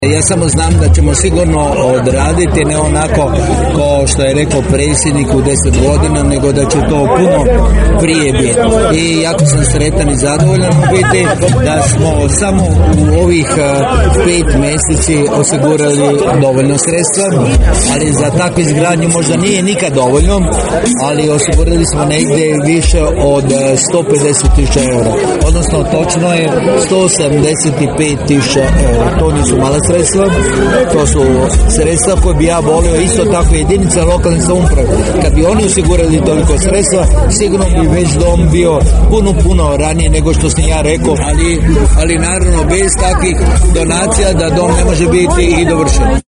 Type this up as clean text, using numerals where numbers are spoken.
Ja samo znam da ćemo sigurno odraditi, ne onako kao što je rekao predsjednik u 10 godina, nego da će to puno prije biti. I jako sam sretan i zadovoljan u biti da smo samo u ovih 5 mjeseci osigurali dovoljno sredstva, ali za takvu izgradnju možda nije nikad dovoljno, ali osigurali smo negdje više od 150.000 eura. Odnosno točno je 175.000 eura. To nisu mala sredstva, to su sredstva koje bi ja volio isto tako jedinica lokalne samouprave. Kad bi oni osigurali toliko sredstva, sigurno bi već dom bio puno ranije nego što sam ja rekao, ali naravno bez takvih donacija da dom ne može biti i dovršen.